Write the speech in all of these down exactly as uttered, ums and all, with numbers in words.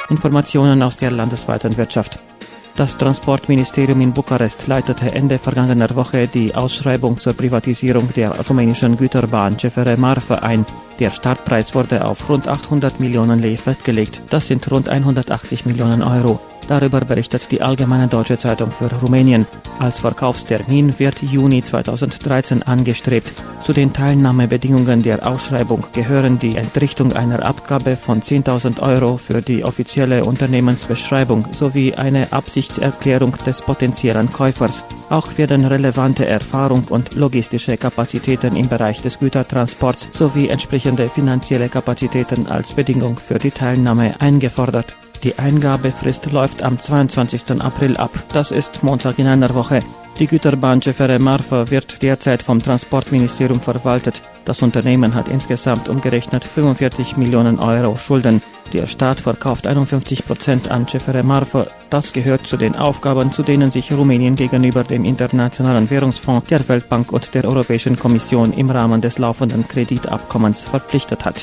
Informationen aus der landesweiten Wirtschaft. Das Transportministerium in Bukarest leitete Ende vergangener Woche die Ausschreibung zur Privatisierung der rumänischen Güterbahn C F R Marfa ein. Der Startpreis wurde auf rund achthundert Millionen Lei festgelegt. Das sind rund hundertachtzig Millionen Euro. Darüber berichtet die Allgemeine Deutsche Zeitung für Rumänien. Als Verkaufstermin wird Juni zweitausenddreizehn angestrebt. Zu den Teilnahmebedingungen der Ausschreibung gehören die Entrichtung einer Abgabe von zehntausend Euro für die offizielle Unternehmensbeschreibung sowie eine Absichtserklärung des potenziellen Käufers. Auch werden relevante Erfahrung und logistische Kapazitäten im Bereich des Gütertransports sowie entsprechende finanzielle Kapazitäten als Bedingung für die Teilnahme eingefordert. Die Eingabefrist läuft am zweiundzwanzigsten April ab. Das ist Montag in einer Woche. Die Güterbahn C F R Marfa wird derzeit vom Transportministerium verwaltet. Das Unternehmen hat insgesamt umgerechnet fünfundvierzig Millionen Euro Schulden. Der Staat verkauft einundfünfzig Prozent an C F R Marfa. Das gehört zu den Aufgaben, zu denen sich Rumänien gegenüber dem Internationalen Währungsfonds, der Weltbank und der Europäischen Kommission im Rahmen des laufenden Kreditabkommens verpflichtet hat.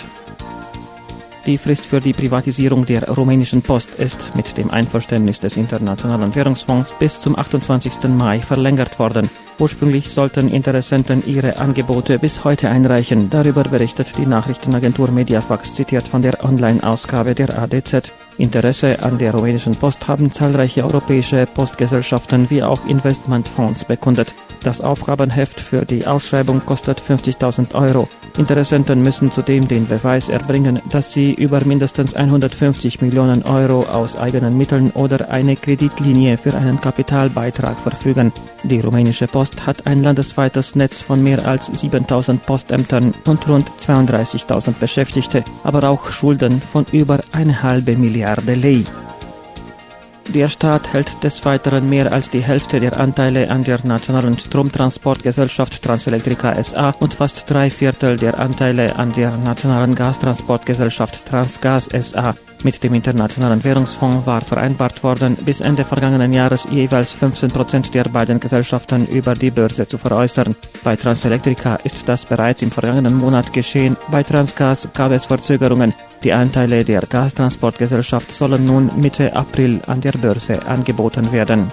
Die Frist für die Privatisierung der rumänischen Post ist mit dem Einverständnis des Internationalen Währungsfonds bis zum achtundzwanzigsten Mai verlängert worden. Ursprünglich sollten Interessenten ihre Angebote bis heute einreichen. Darüber berichtet die Nachrichtenagentur Mediafax, zitiert von der Online-Ausgabe der A D Z. Interesse an der rumänischen Post haben zahlreiche europäische Postgesellschaften wie auch Investmentfonds bekundet. Das Aufgabenheft für die Ausschreibung kostet fünfzigtausend Euro. Interessenten müssen zudem den Beweis erbringen, dass sie über mindestens hundertfünfzig Millionen Euro aus eigenen Mitteln oder eine Kreditlinie für einen Kapitalbeitrag verfügen. Die rumänische Post hat ein landesweites Netz von mehr als siebentausend Postämtern und rund zweiunddreißigtausend Beschäftigte, aber auch Schulden von über eine halbe Milliarde Lei. Der Staat hält des Weiteren mehr als die Hälfte der Anteile an der nationalen Stromtransportgesellschaft Transelectrica S A und fast drei Viertel der Anteile an der nationalen Gastransportgesellschaft Transgas S A. Mit dem Internationalen Währungsfonds war vereinbart worden, bis Ende vergangenen Jahres jeweils fünfzehn Prozent der beiden Gesellschaften über die Börse zu veräußern. Bei Transelectrica ist das bereits im vergangenen Monat geschehen. Bei Transgas gab es Verzögerungen. Die Anteile der Gastransportgesellschaft sollen nun Mitte April an der Börse angeboten werden.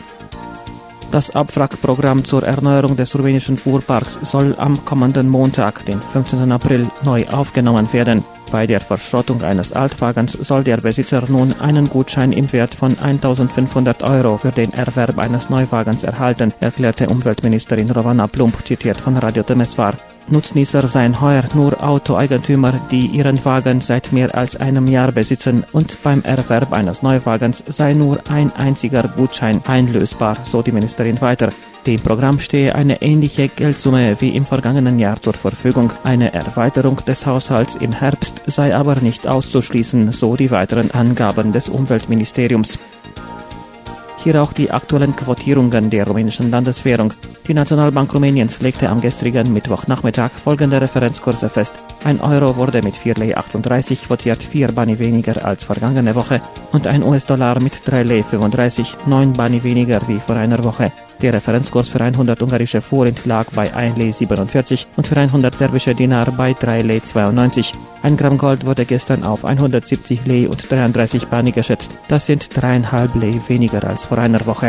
Das Abwrackprogramm zur Erneuerung des rumänischen Fuhrparks soll am kommenden Montag, den fünfzehnten April, neu aufgenommen werden. Bei der Verschrottung eines Altwagens soll der Besitzer nun einen Gutschein im Wert von eintausendfünfhundert Euro für den Erwerb eines Neuwagens erhalten, erklärte Umweltministerin Rovana Plumb, zitiert von Radio Temesvar. Nutznießer seien heuer nur Autoeigentümer, die ihren Wagen seit mehr als einem Jahr besitzen, und beim Erwerb eines Neuwagens sei nur ein einziger Gutschein einlösbar, so die Ministerin weiter. Dem Programm stehe eine ähnliche Geldsumme wie im vergangenen Jahr zur Verfügung. Eine Erweiterung des Haushalts im Herbst sei aber nicht auszuschließen, so die weiteren Angaben des Umweltministeriums. Hier auch die aktuellen Quotierungen der rumänischen Landeswährung. Die Nationalbank Rumäniens legte am gestrigen Mittwochnachmittag folgende Referenzkurse fest. Ein Euro wurde mit vier Lei achtunddreißig quotiert, vier Bani weniger als vergangene Woche, und ein U S-Dollar mit drei Lei fünfunddreißig, neun Bani weniger wie vor einer Woche. Der Referenzkurs für hundert ungarische Forint lag bei ein Lei siebenundvierzig und für hundert serbische Dinar bei drei Lei zweiundneunzig. Ein Gramm Gold wurde gestern auf hundertsiebzig Lei und dreiunddreißig Bani geschätzt. Das sind dreieinhalb Lei weniger als vor einer Woche.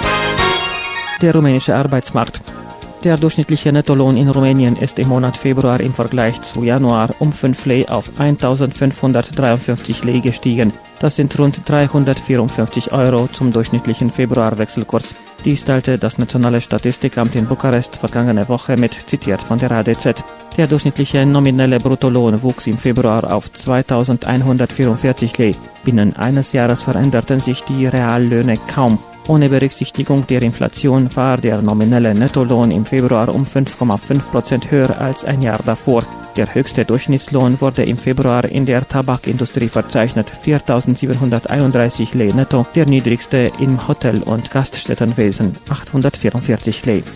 Der rumänische Arbeitsmarkt. Der durchschnittliche Nettolohn in Rumänien ist im Monat Februar im Vergleich zu Januar um fünf Lei auf eintausendfünfhundertdreiundfünfzig Lei gestiegen. Das sind rund dreihundertvierundfünfzig Euro zum durchschnittlichen Februarwechselkurs. Dies teilte das Nationale Statistikamt in Bukarest vergangene Woche mit, zitiert von der A D Z. Der durchschnittliche nominelle Bruttolohn wuchs im Februar auf zweitausendeinhundertvierundvierzig Lei. Binnen eines Jahres veränderten sich die Reallöhne kaum. Ohne Berücksichtigung der Inflation war der nominelle Nettolohn im Februar um fünf Komma fünf Prozent höher als ein Jahr davor. Der höchste Durchschnittslohn wurde im Februar in der Tabakindustrie verzeichnet, viertausendsiebenhunderteinunddreißig Lei netto, der niedrigste im Hotel- und Gaststättenwesen, achthundertvierundvierzig Lei.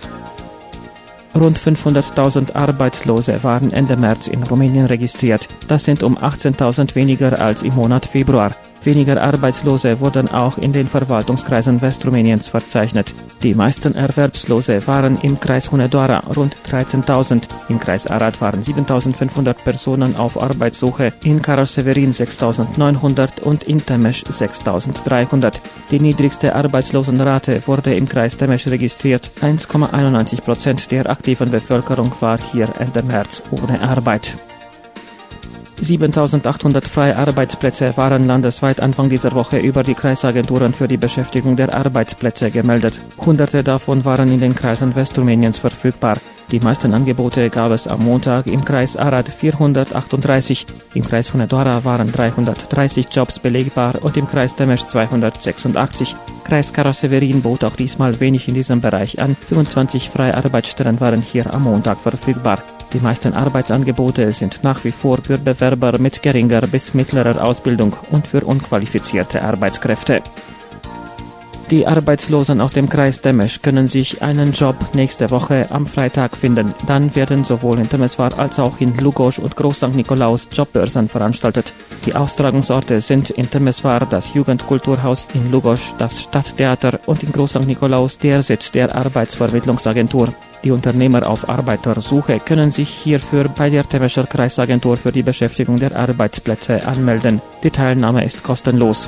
Rund fünfhunderttausend Arbeitslose waren Ende März in Rumänien registriert. Das sind um achtzehntausend weniger als im Monat Februar. Weniger Arbeitslose wurden auch in den Verwaltungskreisen Westrumäniens verzeichnet. Die meisten Erwerbslose waren im Kreis Hunedoara, rund dreizehntausend, im Kreis Arad waren siebentausendfünfhundert Personen auf Arbeitssuche, in Karaseverin sechstausendneunhundert und in Temesch sechstausenddreihundert. Die niedrigste Arbeitslosenrate wurde im Kreis Temesch registriert. eins Komma einundneunzig Prozent der aktiven Bevölkerung war hier Ende März ohne Arbeit. siebentausendachthundert freie Arbeitsplätze waren landesweit Anfang dieser Woche über die Kreisagenturen für die Beschäftigung der Arbeitsplätze gemeldet. Hunderte davon waren in den Kreisen Westrumäniens verfügbar. Die meisten Angebote gab es am Montag im Kreis Arad vierhundertachtunddreißig, im Kreis Hunedoara waren dreihundertdreißig Jobs belegbar und im Kreis Temesch zweihundertsechsundachtzig. Kreis Karaseverin bot auch diesmal wenig in diesem Bereich an. fünfundzwanzig freie Arbeitsstellen waren hier am Montag verfügbar. Die meisten Arbeitsangebote sind nach wie vor für Bewerber mit geringer bis mittlerer Ausbildung und für unqualifizierte Arbeitskräfte. Die Arbeitslosen aus dem Kreis Temesch können sich einen Job nächste Woche am Freitag finden. Dann werden sowohl in Temesvar als auch in Lugosch und Groß Sankt Nikolaus Jobbörsen veranstaltet. Die Austragungsorte sind in Temesvar das Jugendkulturhaus, in Lugosch das Stadttheater und in Groß Sankt Nikolaus der Sitz der Arbeitsvermittlungsagentur. Die Unternehmer auf Arbeitersuche können sich hierfür bei der Temescher Kreisagentur für die Beschäftigung der Arbeitsplätze anmelden. Die Teilnahme ist kostenlos.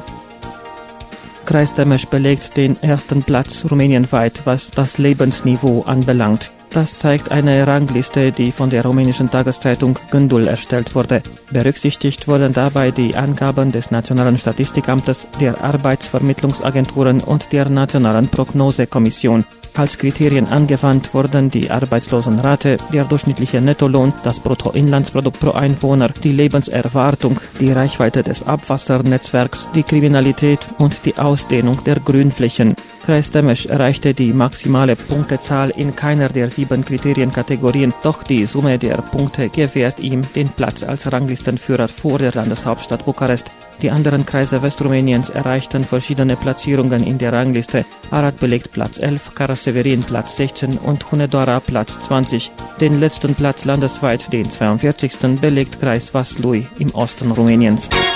Kreis Temesch belegt den ersten Platz rumänienweit, was das Lebensniveau anbelangt. Das zeigt eine Rangliste, die von der rumänischen Tageszeitung Gândul erstellt wurde. Berücksichtigt wurden dabei die Angaben des Nationalen Statistikamtes, der Arbeitsvermittlungsagenturen und der Nationalen Prognosekommission. Als Kriterien angewandt wurden die Arbeitslosenrate, der durchschnittliche Nettolohn, das Bruttoinlandsprodukt pro Einwohner, die Lebenserwartung, die Reichweite des Abwassernetzwerks, die Kriminalität und die Ausdehnung der Grünflächen. Kreis Temesch erreichte die maximale Punktezahl in keiner der sieben Kriterienkategorien, doch die Summe der Punkte gewährt ihm den Platz als Ranglistenführer vor der Landeshauptstadt Bukarest. Die anderen Kreise Westrumäniens erreichten verschiedene Platzierungen in der Rangliste. Arad belegt Platz elf, Karaseverin Platz sechzehn und Hunedoara Platz zwanzig. Den letzten Platz landesweit, den zweiundvierzigsten, belegt Kreis Vaslui im Osten Rumäniens.